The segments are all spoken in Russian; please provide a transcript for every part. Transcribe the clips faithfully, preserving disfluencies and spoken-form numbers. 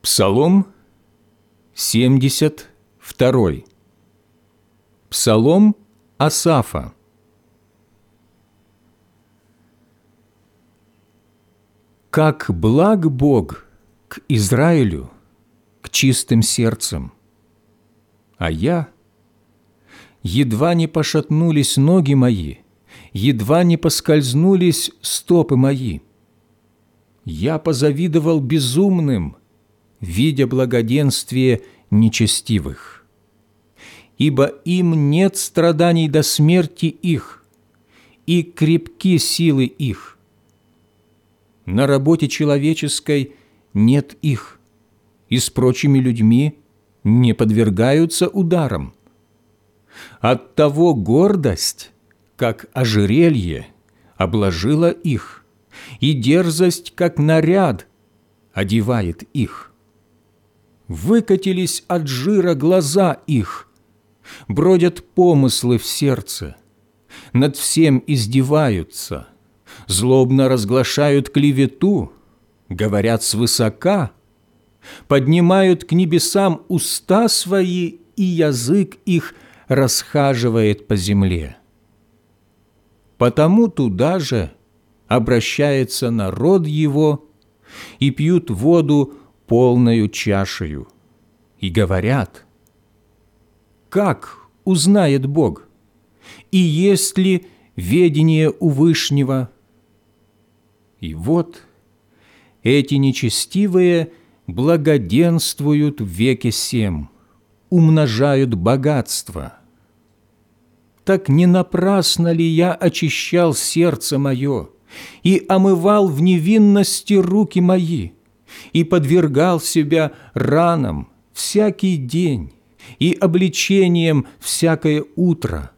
Псалом семьдесят второй. Псалом Асафа. Как благ Бог к Израилю, к чистым сердцем, а я, едва не пошатнулись ноги мои, едва не поскользнулись стопы мои. Я позавидовал безумным, видя благоденствие нечестивых. Ибо им нет страданий до смерти их, и крепки силы их. На работе человеческой нет их, и с прочими людьми не подвергаются ударам. Оттого гордость, как ожерелье, обложила их, и дерзость, как наряд, одевает их. Выкатились от жира глаза их, бродят помыслы в сердце, над всем издеваются, злобно разглашают клевету, говорят свысока, поднимают к небесам уста свои, и язык их расхаживает по земле. Потому туда же обращается народ его и пьют воду полною чашею, и говорят: как узнает Бог, и есть ли ведение у Вышнего? И вот эти нечестивые благоденствуют в веке сем, умножают богатство. Так не напрасно ли я очищал сердце мое и омывал в невинности руки мои, и подвергал себя ранам всякий день и обличением всякое утро?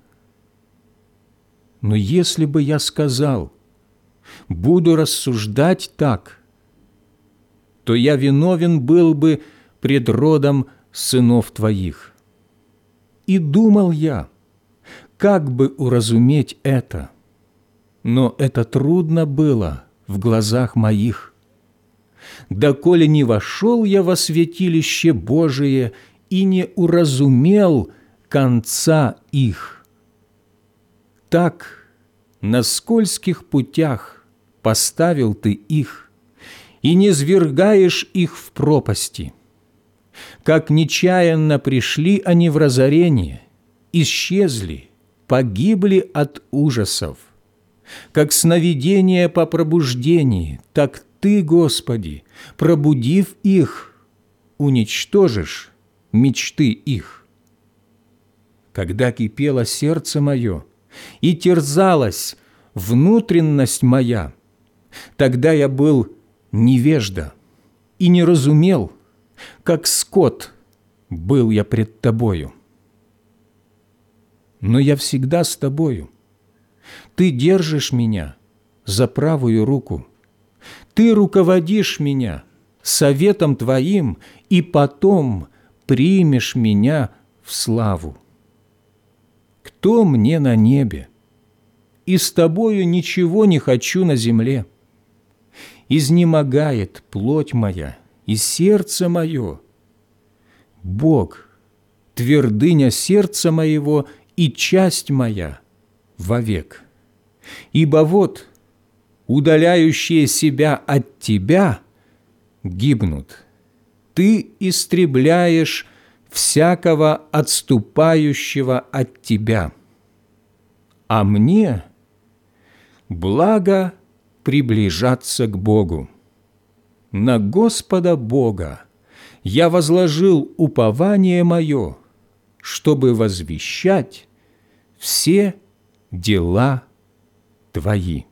Но если бы я сказал: буду рассуждать так, то я виновен был бы пред родом сынов твоих. И думал я, как бы уразуметь это, но это трудно было в глазах моих. Доколе не вошел я во святилище Божие и не уразумел конца их. Так на скользких путях поставил ты их, и не звергаешь их в пропасти. Как нечаянно пришли они в разорение, исчезли, погибли от ужасов. Как сновидение по пробуждении, так Ты, Господи, пробудив их, уничтожишь мечты их. Когда кипело сердце мое и терзалась внутренность моя, тогда я был невежда и не разумел, как скот был я пред Тобою. Но я всегда с Тобою. Ты держишь меня за правую руку. Ты руководишь меня советом Твоим, и потом примешь меня в славу. Кто мне на небе? И с Тобою ничего не хочу на земле. Изнемогает плоть моя и сердце мое. Бог, твердыня сердца моего и часть моя вовек. Ибо вот удаляющие себя от Тебя гибнут. Ты истребляешь всякого отступающего от Тебя. А мне благо приближаться к Богу. На Господа Бога я возложил упование мое, чтобы возвещать все дела Твои.